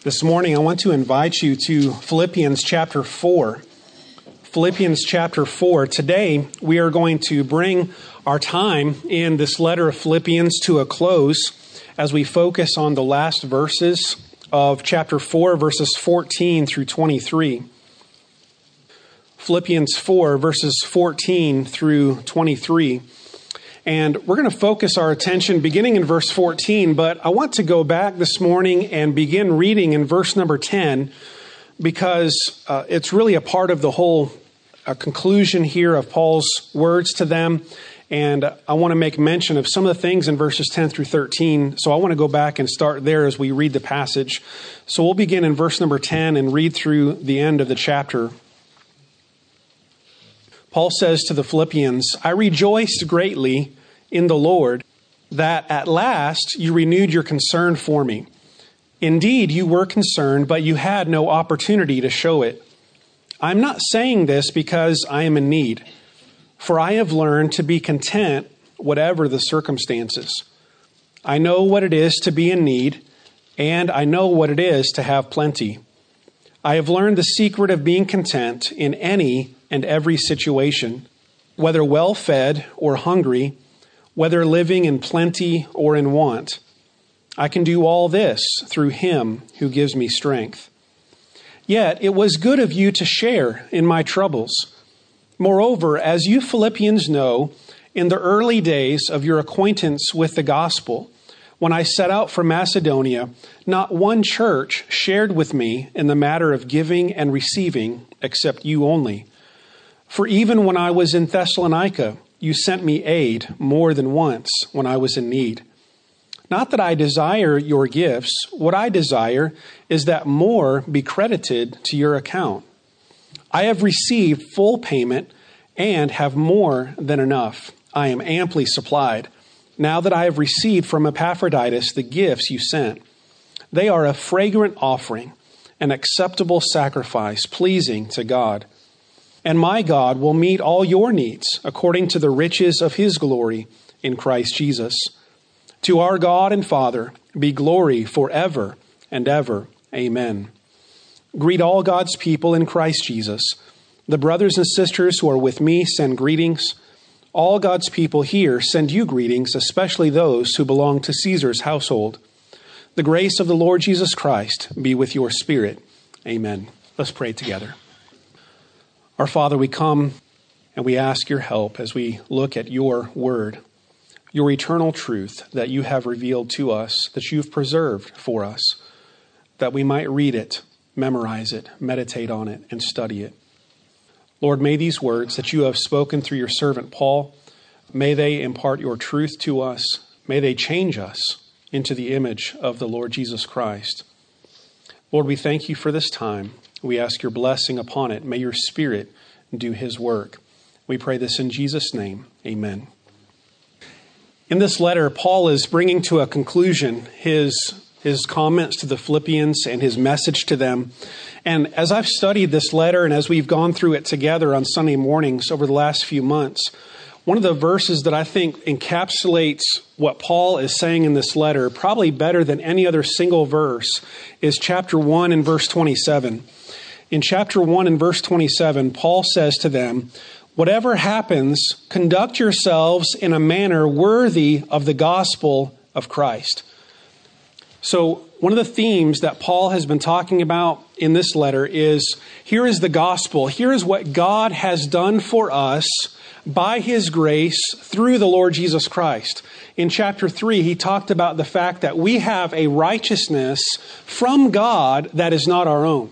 This morning, I want to invite you to Philippians chapter 4. Philippians chapter 4. Today, we are going to bring our time in this letter of Philippians to a close as we focus on the last verses of chapter 4, verses 14 through 23. Philippians 4, verses 14 through 23. And we're going to focus our attention beginning in verse 14, but I want to go back this morning and begin reading in verse number 10 because it's really a part of the whole conclusion here of Paul's words to them. And I want to make mention of some of the things in verses 10 through 13. So I want to go back and start there as we read the passage. So we'll begin in verse number 10 and read through the end of the chapter. Paul says to the Philippians, "I rejoiced greatly in the Lord that at last you renewed your concern for me. Indeed, you were concerned, but you had no opportunity to show it. I'm not saying this because I am in need, for I have learned to be content whatever the circumstances. I know what it is to be in need, and I know what it is to have plenty. I have learned the secret of being content in any and every situation, whether well-fed or hungry, whether living in plenty or in want. I can do all this through him who gives me strength. Yet it was good of you to share in my troubles. Moreover, as you Philippians know, in the early days of your acquaintance with the gospel, when I set out for Macedonia, not one church shared with me in the matter of giving and receiving except you only. For even when I was in Thessalonica, you sent me aid more than once when I was in need. Not that I desire your gifts. What I desire is that more be credited to your account. I have received full payment and have more than enough. I am amply supplied, now that I have received from Epaphroditus the gifts you sent. They are a fragrant offering, an acceptable sacrifice, pleasing to God. And my God will meet all your needs according to the riches of his glory in Christ Jesus. To our God and Father be glory forever and ever. Amen. Greet all God's people in Christ Jesus. The brothers and sisters who are with me send greetings. All God's people here send you greetings, especially those who belong to Caesar's household. The grace of the Lord Jesus Christ be with your spirit. Amen. Let's pray together. Our Father, we come and we ask your help as we look at your word, your eternal truth that you have revealed to us, that you've preserved for us, that we might read it, memorize it, meditate on it, and study it. Lord, may these words that you have spoken through your servant Paul, may they impart your truth to us. May they change us into the image of the Lord Jesus Christ. Lord, we thank you for this time. We ask your blessing upon it. May your Spirit do his work. We pray this in Jesus' name. Amen. In this letter, Paul is bringing to a conclusion his comments to the Philippians and his message to them. And as I've studied this letter and as we've gone through it together on Sunday mornings over the last few months, one of the verses that I think encapsulates what Paul is saying in this letter, probably better than any other single verse, is chapter 1 and verse 27. In chapter 1 and verse 27, Paul says to them, "Whatever happens, conduct yourselves in a manner worthy of the gospel of Christ." So one of the themes that Paul has been talking about in this letter is, here is the gospel. Here is what God has done for us by his grace through the Lord Jesus Christ. In chapter 3, he talked about the fact that we have a righteousness from God that is not our own.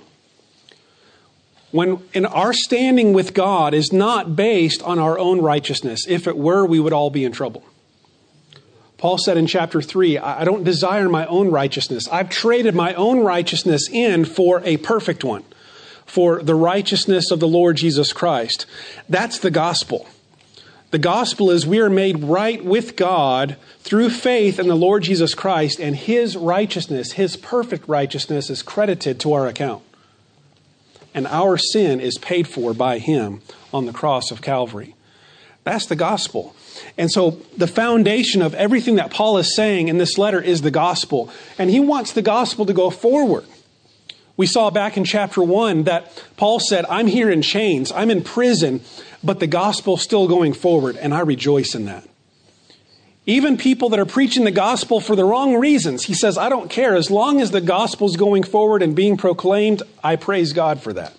When in our standing with God is not based on our own righteousness. If it were, we would all be in trouble. Paul said in chapter 3, I don't desire my own righteousness. I've traded my own righteousness in for a perfect one, for the righteousness of the Lord Jesus Christ. That's the gospel. The gospel is we are made right with God through faith in the Lord Jesus Christ, and his righteousness, his perfect righteousness, is credited to our account. And our sin is paid for by him on the cross of Calvary. That's the gospel. And so the foundation of everything that Paul is saying in this letter is the gospel. And he wants the gospel to go forward. We saw back in chapter 1 that Paul said, I'm here in chains, I'm in prison, but the gospel's still going forward, and I rejoice in that. Even people that are preaching the gospel for the wrong reasons, he says, I don't care. As long as the gospel's going forward and being proclaimed, I praise God for that.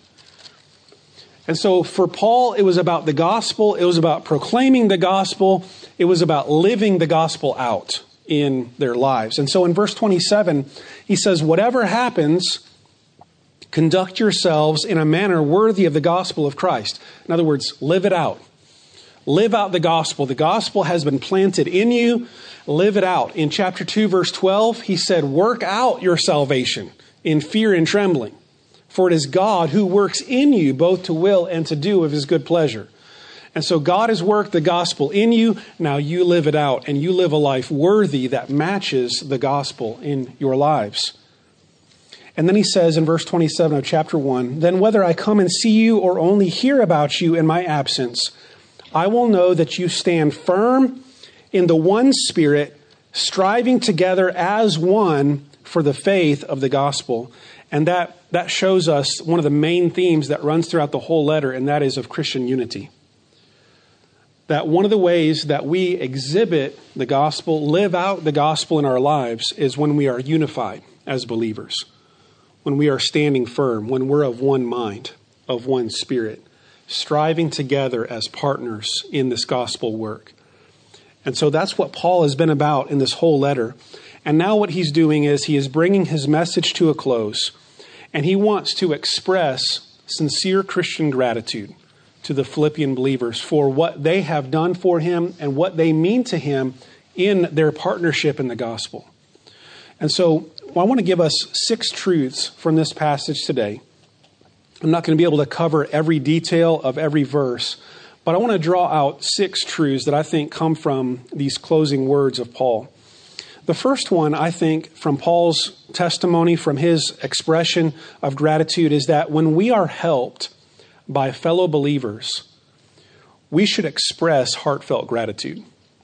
And so for Paul, it was about the gospel. It was about proclaiming the gospel. It was about living the gospel out in their lives. And so in verse 27, he says, whatever happens, conduct yourselves in a manner worthy of the gospel of Christ. In other words, live it out. Live out the gospel. The gospel has been planted in you. Live it out. In chapter 2, verse 12, he said, work out your salvation in fear and trembling. For it is God who works in you both to will and to do of his good pleasure. And so God has worked the gospel in you. Now you live it out, and you live a life worthy that matches the gospel in your lives. And then he says in verse 27 of chapter 1, then whether I come and see you or only hear about you in my absence, I will know that you stand firm in the one Spirit, striving together as one for the faith of the gospel. And that shows us one of the main themes that runs throughout the whole letter, and that is of Christian unity. That one of the ways that we exhibit the gospel, live out the gospel in our lives, is when we are unified as believers. When we are standing firm, when we're of one mind, of one spirit, striving together as partners in this gospel work. And so that's what Paul has been about in this whole letter. And now what he's doing is he is bringing his message to a close, and he wants to express sincere Christian gratitude to the Philippian believers for what they have done for him and what they mean to him in their partnership in the gospel. And so I want to give us 6 truths from this passage today. I'm not going to be able to cover every detail of every verse, but I want to draw out 6 truths that I think come from these closing words of Paul. The first one, I think, from Paul's testimony, from his expression of gratitude, is that when we are helped by fellow believers, we should express heartfelt gratitude.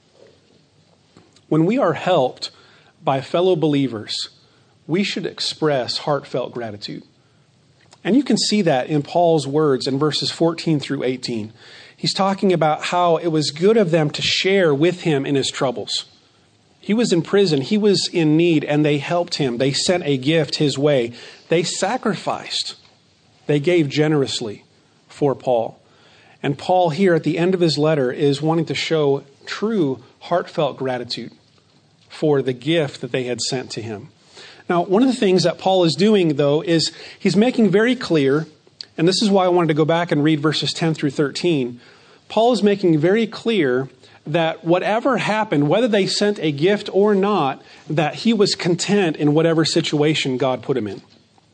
When we are helped by fellow believers, we should express heartfelt gratitude. And you can see that in Paul's words in verses 14 through 18. He's talking about how it was good of them to share with him in his troubles. He was in prison, he was in need, and they helped him. They sent a gift his way. They sacrificed. They gave generously for Paul. And Paul here at the end of his letter is wanting to show true heartfelt gratitude for the gift that they had sent to him. Now, one of the things that Paul is doing, though, is he's making very clear, and this is why I wanted to go back and read verses 10 through 13. Paul is making very clear that whatever happened, whether they sent a gift or not, that he was content in whatever situation God put him in.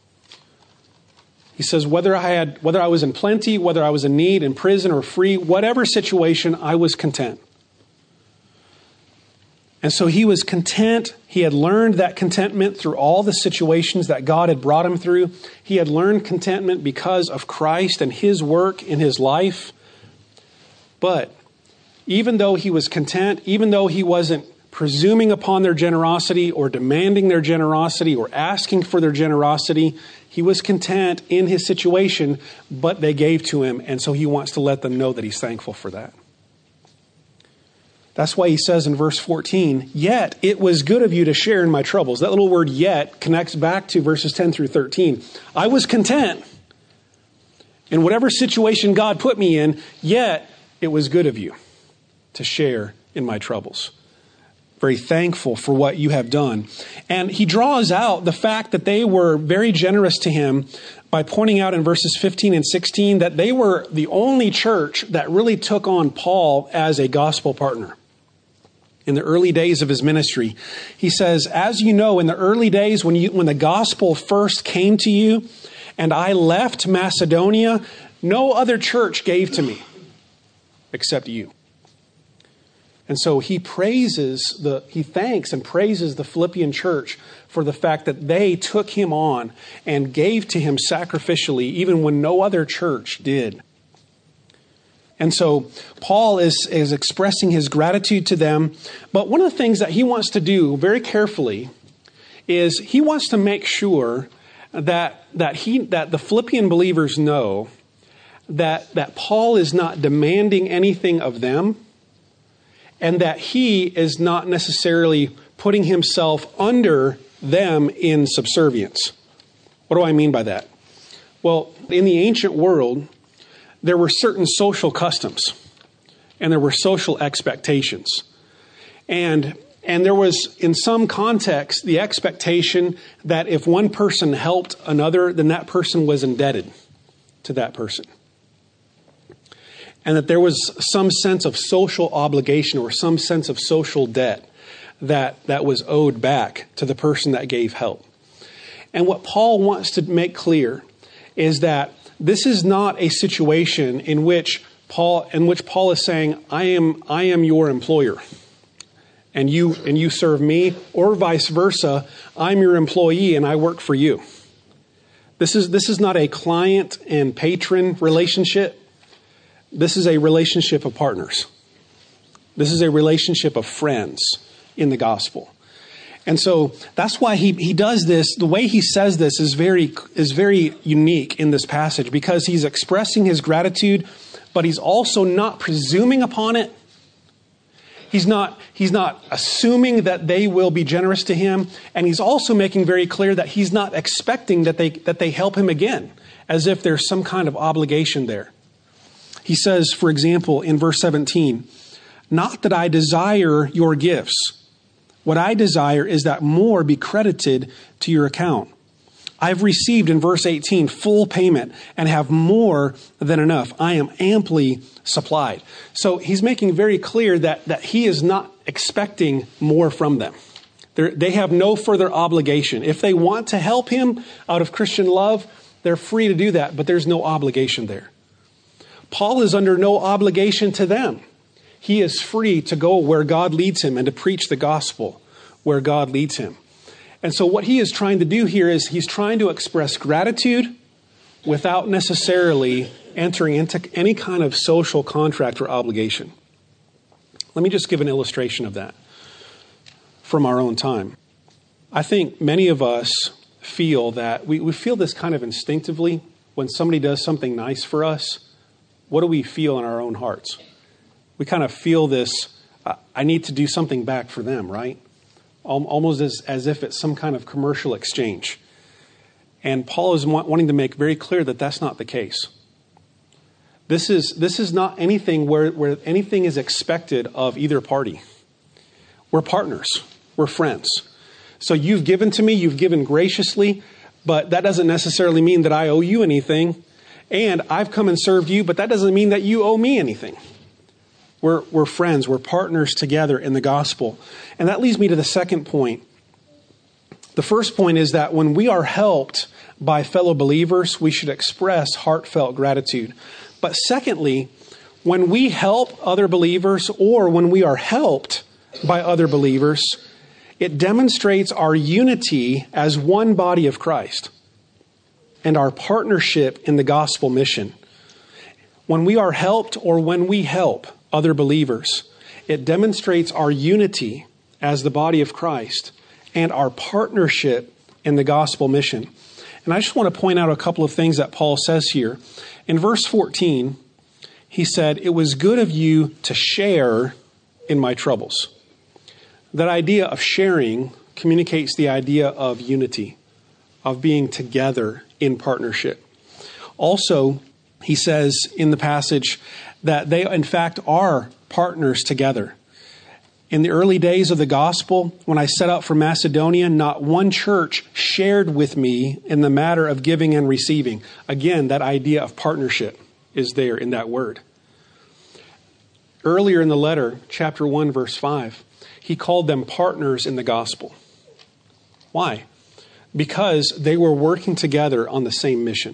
He says, whether I was in plenty, whether I was in need, in prison or free, whatever situation, I was content. And so he was content. He had learned that contentment through all the situations that God had brought him through. He had learned contentment because of Christ and his work in his life. But even though he was content, even though he wasn't presuming upon their generosity or demanding their generosity or asking for their generosity, he was content in his situation, but they gave to him. And so he wants to let them know that he's thankful for that. That's why he says in verse 14, yet it was good of you to share in my troubles. That little word yet connects back to verses 10 through 13. I was content in whatever situation God put me in, yet it was good of you to share in my troubles. Very thankful for what you have done. And he draws out the fact that they were very generous to him by pointing out in verses 15 and 16 that they were the only church that really took on Paul as a gospel partner. In the early days of his ministry, he says, as you know, in the early days when the gospel first came to you and I left Macedonia, no other church gave to me except you. And so he thanks and praises the Philippian church for the fact that they took him on and gave to him sacrificially, even when no other church did. And so Paul is expressing his gratitude to them. But one of the things that he wants to do very carefully is he wants to make sure that the Philippian believers know that Paul is not demanding anything of them, and that he is not necessarily putting himself under them in subservience. What do I mean by that? Well, in the ancient world, there were certain social customs, and there were social expectations. And there was, in some context, the expectation that if one person helped another, then that person was indebted to that person. And that there was some sense of social obligation or some sense of social debt that was owed back to the person that gave help. And what Paul wants to make clear is that this is not a situation in which Paul is saying, I am your employer, and you serve me, or vice versa, I'm your employee and I work for you. This is not a client and patron relationship. This is a relationship of partners. This is a relationship of friends in the gospel. And so that's why he does this. The way he says this is very unique in this passage, because he's expressing his gratitude, but he's also not presuming upon it. He's not assuming that they will be generous to him, and he's also making very clear that he's not expecting that they help him again, as if there's some kind of obligation there. He says, for example, in verse 17, "Not that I desire your gifts. What I desire is that more be credited to your account. I've received," in verse 18, "full payment and have more than enough. I am amply supplied." So he's making very clear that he is not expecting more from them. They have no further obligation. If they want to help him out of Christian love, they're free to do that, but there's no obligation there. Paul is under no obligation to them. He is free to go where God leads him and to preach the gospel where God leads him. And so what he is trying to do here is he's trying to express gratitude without necessarily entering into any kind of social contract or obligation. Let me just give an illustration of that from our own time. I think many of us feel that we feel this kind of instinctively when somebody does something nice for us. What do we feel in our own hearts? We kind of feel this, I need to do something back for them, right? Almost as if it's some kind of commercial exchange. And Paul is wanting to make very clear that that's not the case. This is not anything where anything is expected of either party. We're partners. We're friends. So you've given to me, you've given graciously, but that doesn't necessarily mean that I owe you anything. And I've come and served you, but that doesn't mean that you owe me anything. We're friends. We're partners together in the gospel. And that leads me to the second point. The first point is that when we are helped by fellow believers, we should express heartfelt gratitude. But secondly, when we help other believers, or when we are helped by other believers, it demonstrates our unity as one body of Christ and our partnership in the gospel mission. When we are helped, or when we help other believers, it demonstrates our unity as the body of Christ and our partnership in the gospel mission. And I just want to point out a couple of things that Paul says here. In verse 14, he said, "It was good of you to share in my troubles." That idea of sharing communicates the idea of unity, of being together in partnership. Also, he says in the passage that they, in fact, are partners together. In the early days of the gospel, when I set out for Macedonia, not one church shared with me in the matter of giving and receiving. Again, that idea of partnership is there in that word. Earlier in the letter, chapter 1, verse 5, he called them partners in the gospel. Why? Because they were working together on the same mission.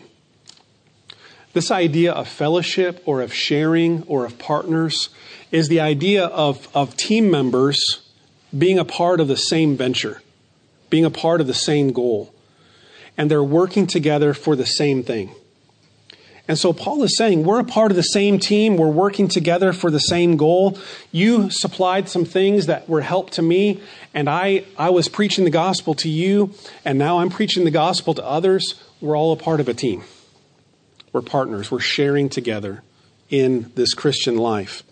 This idea of fellowship or of sharing or of partners is the idea of team members being a part of the same venture, being a part of the same goal. And they're working together for the same thing. And so Paul is saying, we're a part of the same team. We're working together for the same goal. You supplied some things that were help to me, and I was preaching the gospel to you, and now I'm preaching the gospel to others. We're all a part of a team. We're partners. We're sharing together in this Christian life.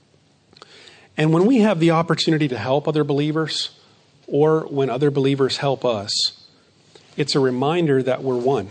And when we have the opportunity to help other believers, or when other believers help us, it's a reminder that we're one.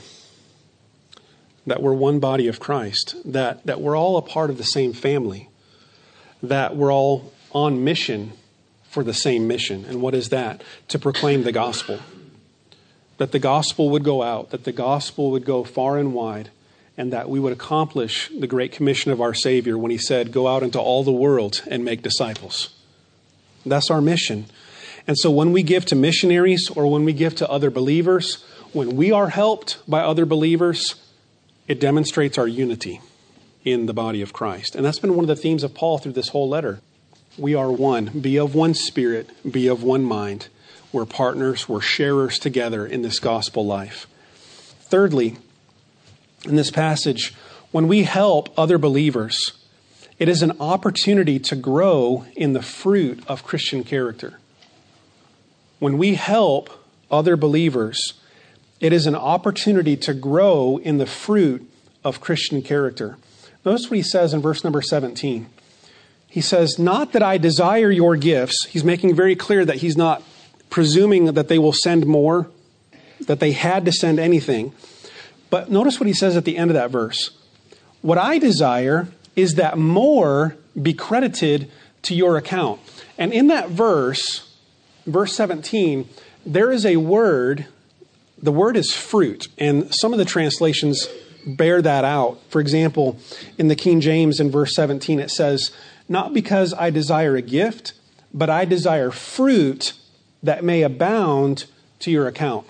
That we're one body of Christ, that we're all a part of the same family, that we're all on mission for the same mission. And what is that? To proclaim the gospel. That the gospel would go out, that the gospel would go far and wide, and that we would accomplish the great commission of our Savior when he said, go out into all the world and make disciples. That's our mission. And so when we give to missionaries or when we give to other believers, when we are helped by other believers, it demonstrates our unity in the body of Christ. And that's been one of the themes of Paul through this whole letter. We are one. Be of one spirit. Be of one mind. We're partners. We're sharers together in this gospel life. Thirdly, in this passage, when we help other believers, it is an opportunity to grow in the fruit of Christian character. When we help other believers, it is an opportunity to grow in the fruit of Christian character. Notice what he says in verse number 17. He says, not that I desire your gifts. He's making very clear that he's not presuming that they will send more, that they had to send anything. But notice what he says at the end of that verse. What I desire is that more be credited to your account. And in that verse, verse 17, there is a word. The word is fruit, and some of the translations bear that out. For example, in the King James in verse 17, it says, not because I desire a gift, but I desire fruit that may abound to your account.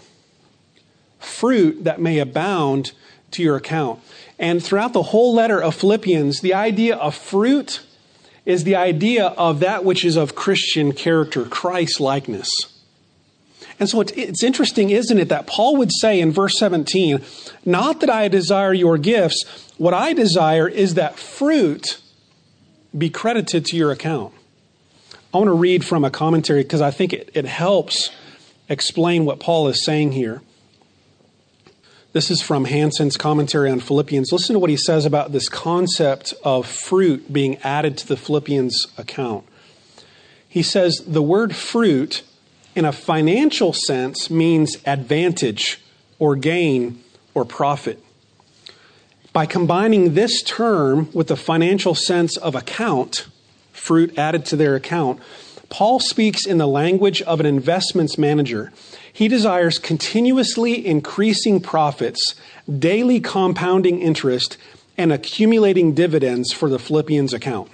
Fruit that may abound to your account. And throughout the whole letter of Philippians, the idea of fruit is the idea of that which is of Christian character, Christ-likeness. And so it's interesting, isn't it, that Paul would say in verse 17, not that I desire your gifts, what I desire is that fruit be credited to your account. I want to read from a commentary because I think it helps explain what Paul is saying here. This is from Hansen's commentary on Philippians. Listen to what he says about this concept of fruit being added to the Philippians account. He says, the word fruit in a financial sense means advantage or gain or profit. By combining this term with the financial sense of account, fruit added to their account, Paul speaks in the language of an investments manager. He desires continuously increasing profits, daily compounding interest, and accumulating dividends for the Philippians account.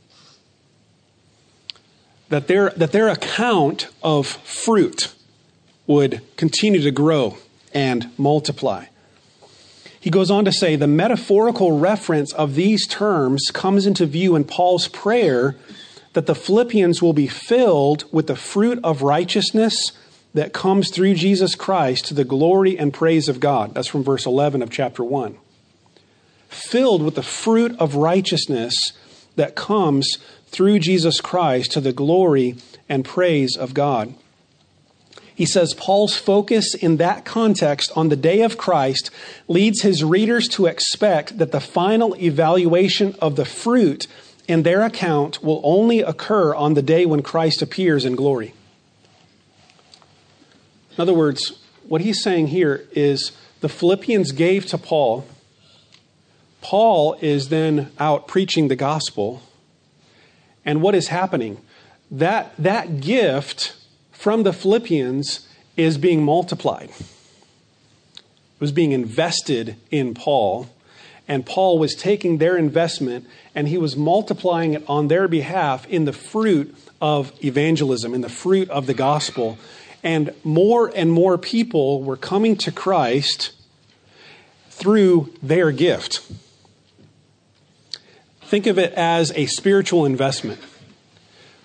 That their account of fruit would continue to grow and multiply. He goes on to say the metaphorical reference of these terms comes into view in Paul's prayer that the Philippians will be filled with the fruit of righteousness that comes through Jesus Christ to the glory and praise of God. That's from verse 11 of chapter 1. Filled with the fruit of righteousness that comes through Jesus Christ to the glory and praise of God. He says Paul's focus in that context on the day of Christ leads his readers to expect that the final evaluation of the fruit in their account will only occur on the day when Christ appears in glory. In other words, what he's saying here is the Philippians gave to Paul. Paul is then out preaching the gospel. And what is happening? That gift from the Philippians is being multiplied. It was being invested in Paul. And Paul was taking their investment and he was multiplying it on their behalf in the fruit of evangelism, in the fruit of the gospel. And more people were coming to Christ through their gift. Think of it as a spiritual investment.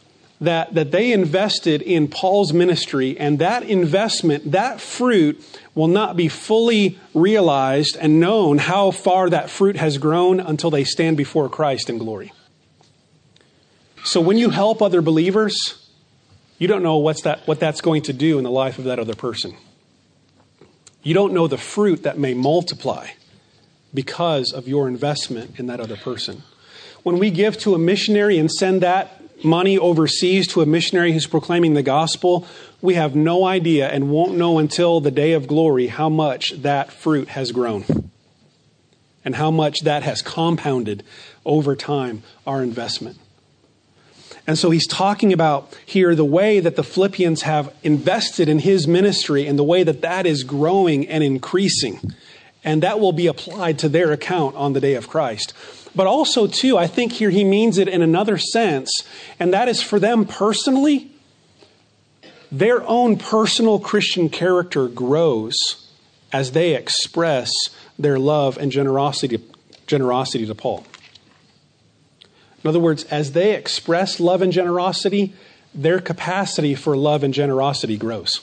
that they invested in Paul's ministry, and that investment, that fruit, will not be fully realized and known how far that fruit has grown until they stand before Christ in glory. So when you help other believers, you don't know what that's going to do in the life of that other person. You don't know the fruit that may multiply because of your investment in that other person. When we give to a missionary and send that money overseas to a missionary who's proclaiming the gospel, we have no idea and won't know until the day of glory how much that fruit has grown and how much that has compounded over time, our investment. And so he's talking about here the way that the Philippians have invested in his ministry and the way that that is growing and increasing. And that will be applied to their account on the day of Christ. But also, too, I think here he means it in another sense, and that is for them personally, their own personal Christian character grows as they express their love and generosity to Paul. In other words, as they express love and generosity, their capacity for love and generosity grows.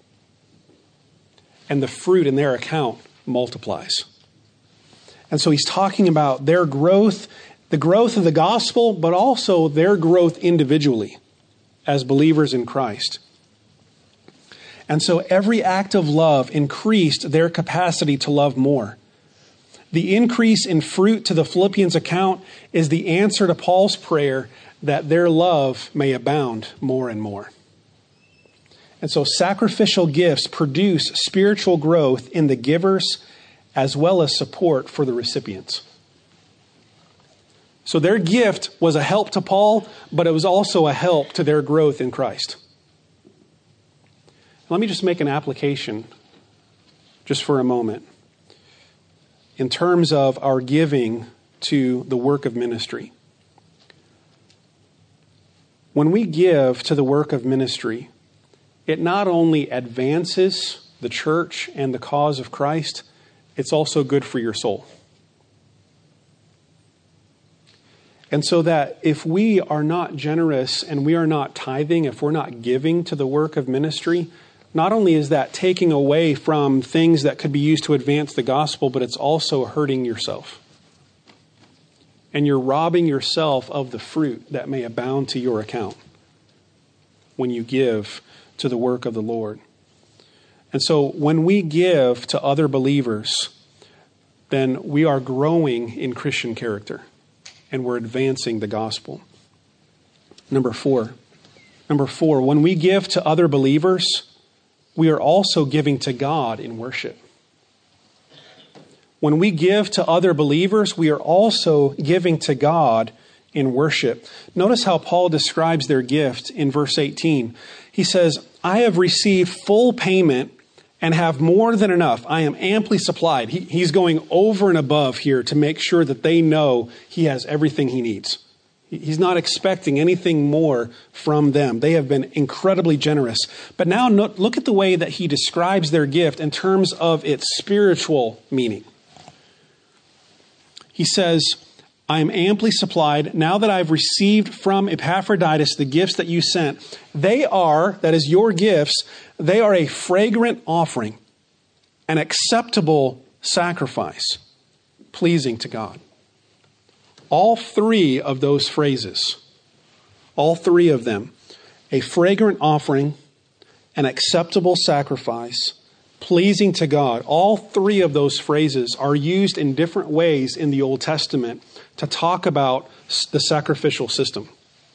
And the fruit in their account multiplies. And so he's talking about their growth, the growth of the gospel, but also their growth individually as believers in Christ. And so every act of love increased their capacity to love more. The increase in fruit to the Philippians account is the answer to Paul's prayer that their love may abound more and more. And so sacrificial gifts produce spiritual growth in the givers as well as support for the recipients. So their gift was a help to Paul, but it was also a help to their growth in Christ. Let me just make an application just for a moment in terms of our giving to the work of ministry. When we give to the work of ministry, it not only advances the church and the cause of Christ, it's also good for your soul. And so that if we are not generous and we are not tithing, if we're not giving to the work of ministry, not only is that taking away from things that could be used to advance the gospel, but it's also hurting yourself. And you're robbing yourself of the fruit that may abound to your account when you give to the work of the Lord. And so when we give to other believers, then we are growing in Christian character and we're advancing the gospel. Number four, when we give to other believers, we are also giving to God in worship. When we give to other believers, we are also giving to God in worship. Notice how Paul describes their gift in verse 18. He says, I have received full payment and have more than enough. I am amply supplied. He's going over and above here to make sure that they know he has everything he needs. He's not expecting anything more from them. They have been incredibly generous. But now look at the way that he describes their gift in terms of its spiritual meaning. He says, I am amply supplied now that I've received from Epaphroditus the gifts that you sent. They are, that is your gifts, they are a fragrant offering, an acceptable sacrifice, pleasing to God. All three of those phrases, all three of them, a fragrant offering, an acceptable sacrifice, pleasing to God, all three of those phrases are used in different ways in the Old Testament to talk about the sacrificial system,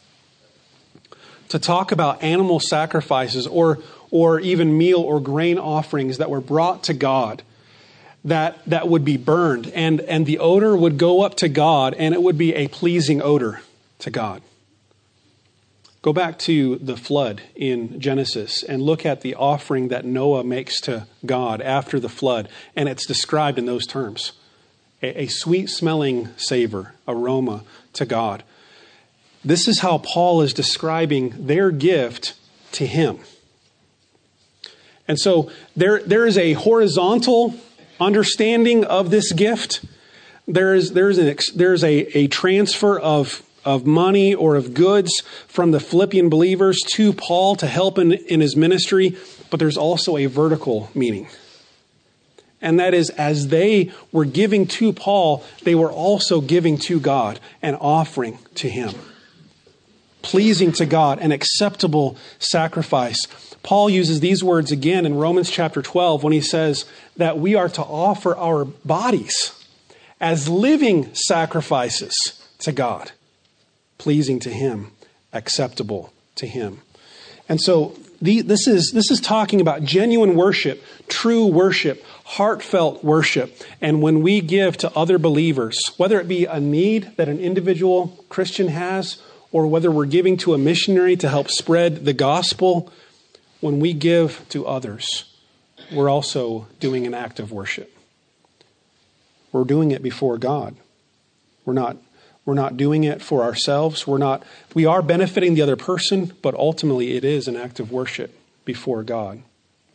to talk about animal sacrifices or even meal or grain offerings that were brought to God that would be burned, and the odor would go up to God, and it would be a pleasing odor to God. Go back to the flood in Genesis and look at the offering that Noah makes to God after the flood, and it's described in those terms. A sweet-smelling savor, aroma to God. This is how Paul is describing their gift to him. And so there is a horizontal understanding of this gift. There's a transfer of of money or of goods from the Philippian believers to Paul to help in his ministry, but there's also a vertical meaning. And that is, as they were giving to Paul, they were also giving to God, an offering to him, pleasing to God, an acceptable sacrifice. Paul uses these words again in Romans chapter 12 when he says that we are to offer our bodies as living sacrifices to God, pleasing to him, acceptable to him. And so this is talking about genuine worship, true worship, heartfelt worship. And when we give to other believers, whether it be a need that an individual Christian has, or whether we're giving to a missionary to help spread the gospel, when we give to others, we're also doing an act of worship. We're doing it before God. We're not doing it for ourselves. We are benefiting the other person, but ultimately it is an act of worship before God.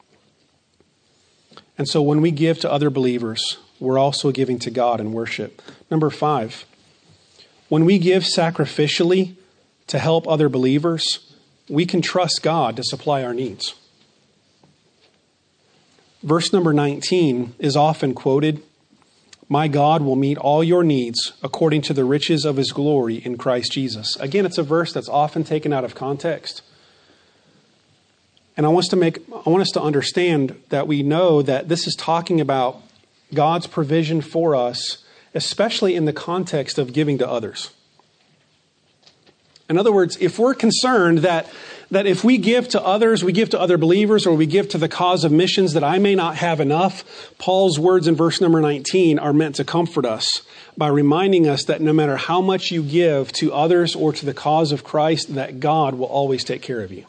And so when we give to other believers, we're also giving to God in worship. Number 5, when we give sacrificially to help other believers, we can trust God to supply our needs. Verse number 19 is often quoted, "My God will meet all your needs according to the riches of his glory in Christ Jesus." Again, it's a verse that's often taken out of context. And I want us to understand that we know that this is talking about God's provision for us, especially in the context of giving to others. In other words, if we're concerned that if we give to others, we give to other believers, or we give to the cause of missions, that I may not have enough, Paul's words in verse number 19 are meant to comfort us by reminding us that no matter how much you give to others or to the cause of Christ, that God will always take care of you.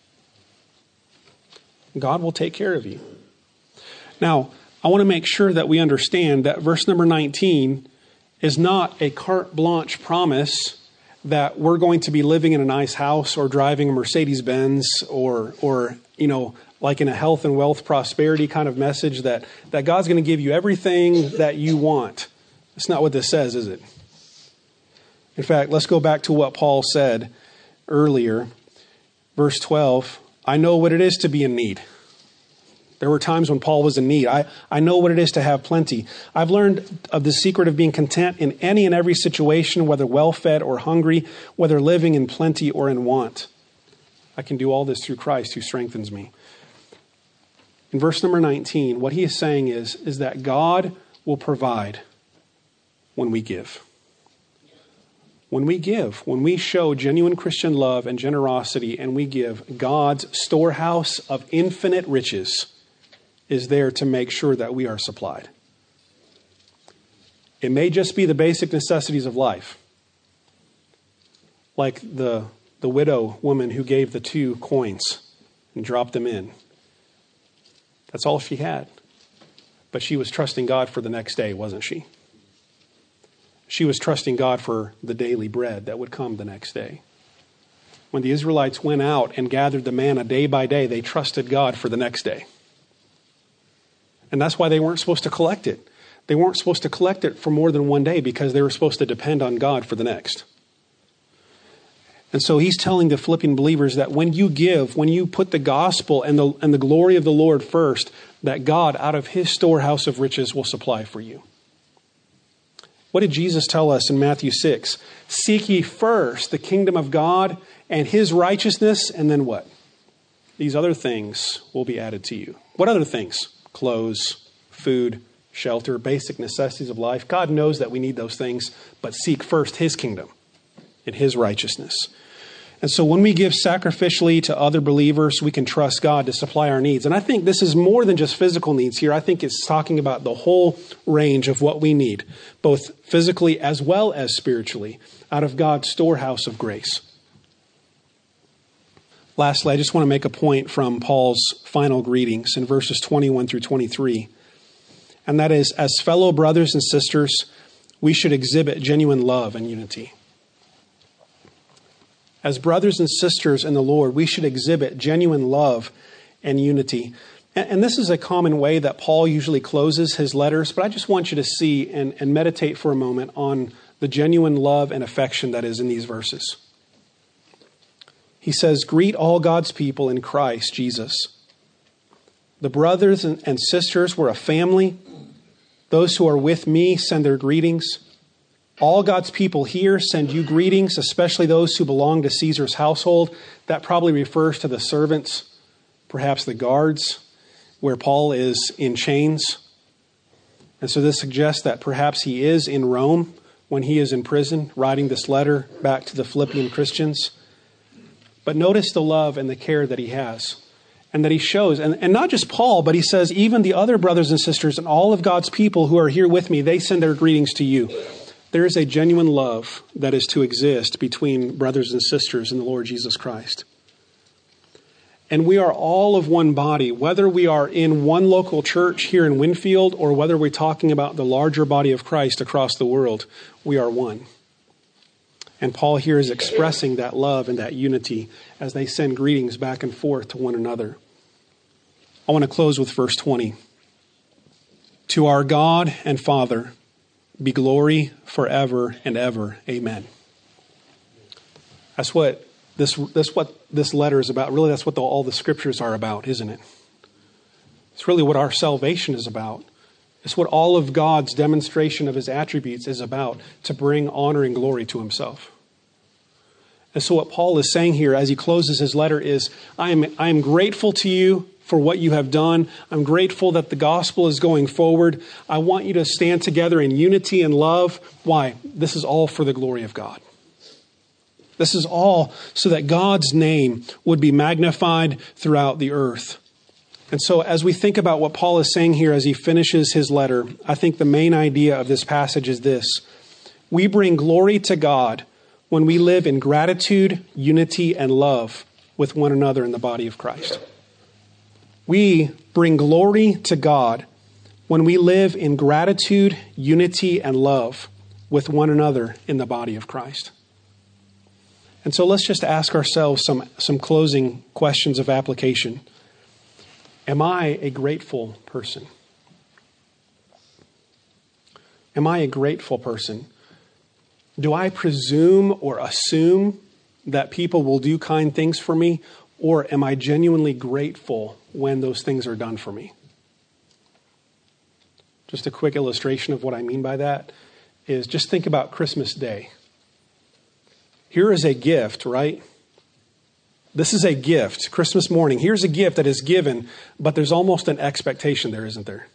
God will take care of you. Now, I want to make sure that we understand that verse number 19 is not a carte blanche promise that we're going to be living in a nice house or driving a Mercedes-Benz or like in a health and wealth prosperity kind of message that God's going to give you everything that you want. That's not what this says, is it? In fact, let's go back to what Paul said earlier. Verse 12, I know what it is to be in need. There were times when Paul was in need. I know what it is to have plenty. I've learned of the secret of being content in any and every situation, whether well-fed or hungry, whether living in plenty or in want. I can do all this through Christ who strengthens me. In verse number 19, what he is saying is that God will provide when we give. When we give, when we show genuine Christian love and generosity and we give, God's storehouse of infinite riches is there to make sure that we are supplied. It may just be the basic necessities of life, like the widow woman who gave the 2 coins and dropped them in. That's all she had. But she was trusting God for the next day, wasn't she? She was trusting God for the daily bread that would come the next day. When the Israelites went out and gathered the manna day by day, they trusted God for the next day. And that's why they weren't supposed to collect it. They weren't supposed to collect it for more than one day because they were supposed to depend on God for the next. And so he's telling the Philippian believers that when you give, when you put the gospel and the glory of the Lord first, that God out of his storehouse of riches will supply for you. What did Jesus tell us in Matthew 6? Seek ye first the kingdom of God and his righteousness, and then what? These other things will be added to you. What other things? Clothes, food, shelter, basic necessities of life. God knows that we need those things, but seek first his kingdom and his righteousness. And so when we give sacrificially to other believers, we can trust God to supply our needs. And I think this is more than just physical needs here. I think it's talking about the whole range of what we need, both physically as well as spiritually, out of God's storehouse of grace. Lastly, I just want to make a point from Paul's final greetings in verses 21 through 23. And that is, as fellow brothers and sisters, we should exhibit genuine love and unity. As brothers and sisters in the Lord, we should exhibit genuine love and unity. And this is a common way that Paul usually closes his letters, but I just want you to see and meditate for a moment on the genuine love and affection that is in these verses. He says, greet all God's people in Christ Jesus. The brothers and sisters were a family. Those who are with me send their greetings. All God's people here send you greetings, especially those who belong to Caesar's household. That probably refers to the servants, perhaps the guards, where Paul is in chains. And so this suggests that perhaps he is in Rome when he is in prison, writing this letter back to the Philippian Christians. But notice the love and the care that he has and that he shows. And not just Paul, but he says, even the other brothers and sisters and all of God's people who are here with me, they send their greetings to you. There is a genuine love that is to exist between brothers and sisters in the Lord Jesus Christ. And we are all of one body, whether we are in one local church here in Winfield or whether we're talking about the larger body of Christ across the world, we are one. And Paul here is expressing that love and that unity as they send greetings back and forth to one another. I want to close with verse 20. To our God and Father be glory forever and ever. Amen. That's what this letter is about. Really, that's what all the scriptures are about, isn't it? It's really what our salvation is about. It's what all of God's demonstration of his attributes is about, to bring honor and glory to himself. And so what Paul is saying here as he closes his letter is, I am grateful to you for what you have done. I'm grateful that the gospel is going forward. I want you to stand together in unity and love. Why? This is all for the glory of God. This is all so that God's name would be magnified throughout the earth. And so as we think about what Paul is saying here as he finishes his letter, I think the main idea of this passage is this. We bring glory to God when we live in gratitude, unity, and love with one another in the body of Christ. We bring glory to God when we live in gratitude, unity, and love with one another in the body of Christ. And so let's just ask ourselves some closing questions of application. Am I a grateful person? Am I a grateful person? Do I presume or assume that people will do kind things for me? Or am I genuinely grateful when those things are done for me? Just a quick illustration of what I mean by that is just think about Christmas Day. Here is a gift, right? This is a gift, Christmas morning. Here's a gift that is given, but there's almost an expectation there, isn't there?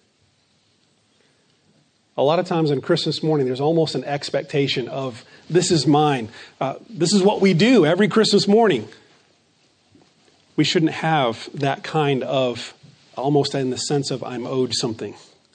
A lot of times on Christmas morning, there's almost an expectation of, this is mine. This is what we do every Christmas morning. We shouldn't have that kind of, almost in the sense of I'm owed something.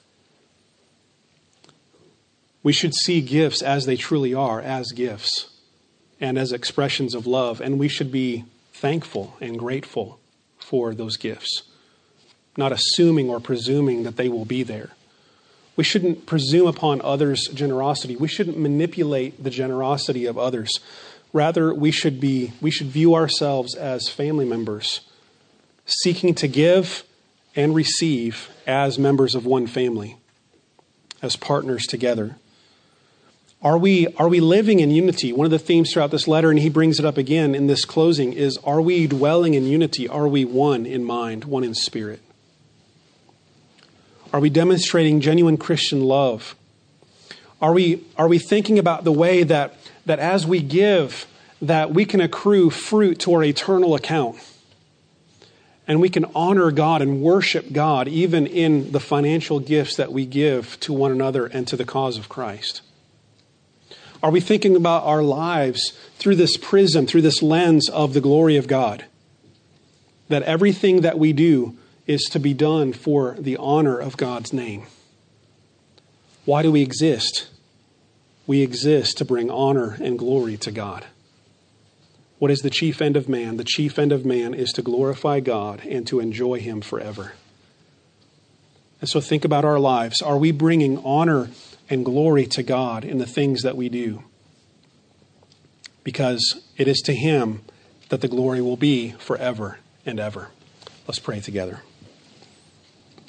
We should see gifts as they truly are, as gifts and as expressions of love. And we should be thankful and grateful for those gifts, not assuming or presuming that they will be there. We shouldn't presume upon others' generosity. We shouldn't manipulate the generosity of others. Rather, we should view ourselves as family members, seeking to give and receive as members of one family, as partners together. Are we living in unity? One of the themes throughout this letter, and he brings it up again in this closing, is are we dwelling in unity? Are we one in mind, one in spirit? Are we demonstrating genuine Christian love? Are we thinking about the way that as we give, that we can accrue fruit to our eternal account? And we can honor God and worship God even in the financial gifts that we give to one another and to the cause of Christ? Are we thinking about our lives through this prism, through this lens of the glory of God? That everything that we do is to be done for the honor of God's name. Why do we exist? We exist to bring honor and glory to God. What is the chief end of man? The chief end of man is to glorify God and to enjoy him forever. And so think about our lives. Are we bringing honor and glory to God in the things that we do? Because it is to him that the glory will be forever and ever. Let's pray together.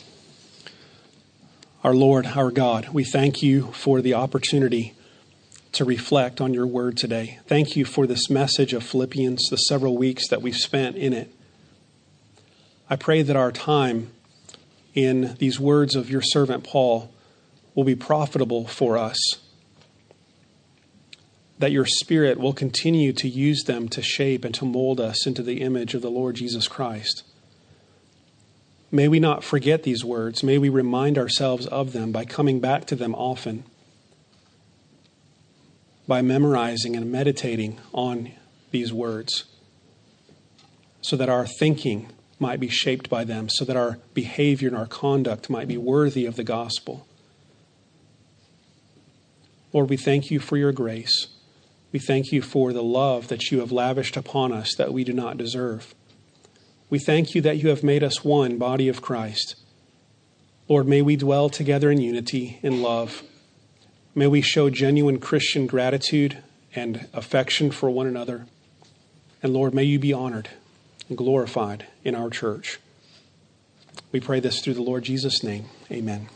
Our Lord, our God, we thank you for the opportunity to reflect on your word today. Thank you for this message of Philippians, the several weeks that we've spent in it. I pray that our time in these words of your servant Paul will be profitable for us, that your Spirit will continue to use them to shape and to mold us into the image of the Lord Jesus Christ. May we not forget these words. May we remind ourselves of them by coming back to them often, by memorizing and meditating on these words, so that our thinking might be shaped by them, so that our behavior and our conduct might be worthy of the gospel. Lord, we thank you for your grace. We thank you for the love that you have lavished upon us that we do not deserve. We thank you that you have made us one body of Christ. Lord, may we dwell together in unity, in love. May we show genuine Christian gratitude and affection for one another. And Lord, may you be honored and glorified in our church. We pray this through the Lord Jesus' name. Amen.